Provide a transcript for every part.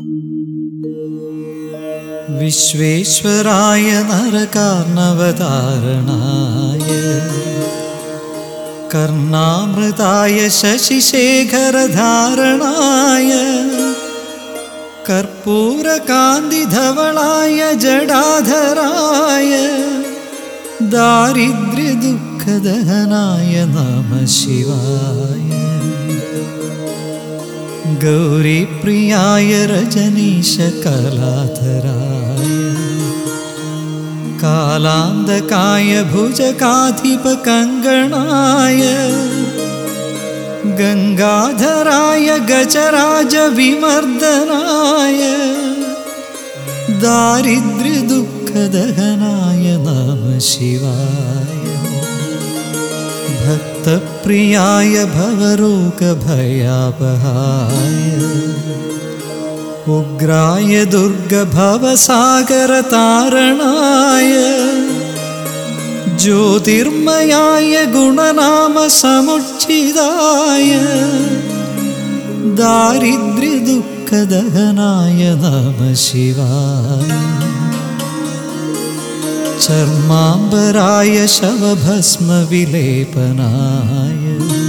വിശ്വേശ്വരായ നരകാർണവതാരണായ കർണാമൃതായ ശശിശേഖരധാരണായ കർപ്പൂരകാന്തിധവളായ ജടാധരായ ദാരിദ്ര്യദുഃഖദഹനായ നമഃ ശിവായ ഗൗരീപ്രിയായ രജനീശകലാധരായ കാലാന്തകായ ഭുജകാധിപകങ്കണായ ഗംഗാധരായ ഗജരാജവിമർദനായ ദാരിദ്ര്യദുഃഖദഹനായ നമഃ ശിവായ ഭക്തപ്രിയായ ഭവരോഗഭയാപഹായ ഉഗ്രായ ദുർഗഭവസാഗരതാരണായ ജ്യോതിർമയായ ഗുണനാമസമുച്ചിതായ ദാരിദ്ര്യദുഃഖദഹനായ നമഃ ശിവായ ചർമാംബരായ ശവഭസ്മവിലേപനായ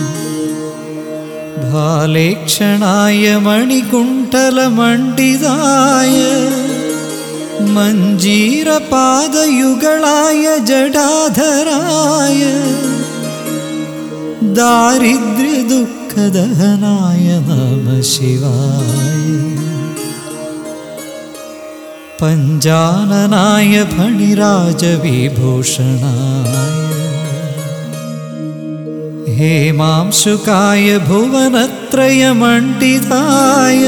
ഭാലേക്ഷണായ മണികുണ്ഠലമണ്ഡിതായ മഞ്ജീരപാദയുഗളായ ജടാധരായ ദാരിദ്ര്യദുഃഖദഹനായ നമഃ ശിവായ പഞ്ചാനനായ ഫണിരാജവിഭൂഷണായ ഹേമാംശുകായ ഭുവനത്രയമണ്ഡിതായ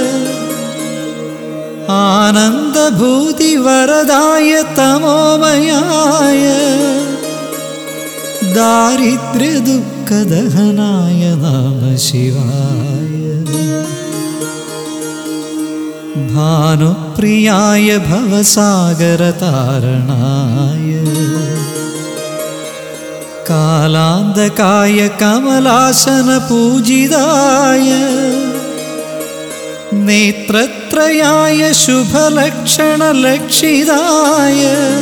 ആനന്ദഭൂതിവരദായ തമോമയായ ദാരിദ്ര്യദുഃഖദഹനായ നമഃ ശിവായ ഭാനുപ്രിയായ ഭവസാഗരതാരണായ കാലാന്തകായ കമലാസനപൂജിതായ നേത്രത്രയായ ശുഭലക്ഷണലക്ഷിതായ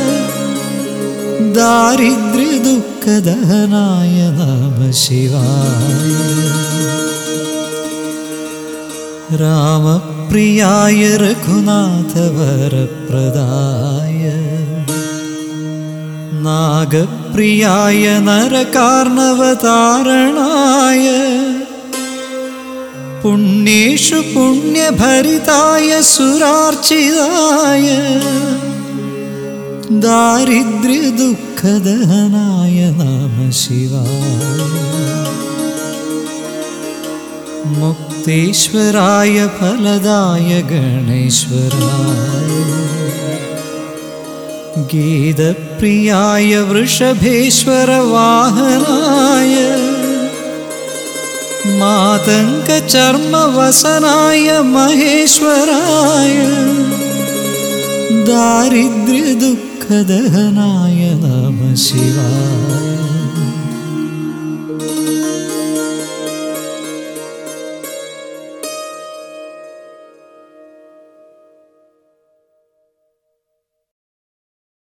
ദാരിദ്ര്യദുഃഖദഹനായ നമഃ ശിവായ രാമപ്രിയായ രഘുനാഥവരപ്രദായ നാഗപ്രിയായ നരകാർണവതാരണായ പുണ്യേഷു പുണ്യഭരിതായ സുരാർച്ചിതായ ദാരിദ്ര്യദുഃഖദഹനായ നമഃ ശിവായ മുക്തേശ്വരായ ഫലദായ ഗണേശ്വരായ ഗീതപ്രിയായ വൃഷഭേശ്വരവാഹനായ മാതംഗചർമ്മവസനായ മഹേശ്വരായ ദാരിദ്ര്യദുഃഖദഹനായ നമഃ ശിവായ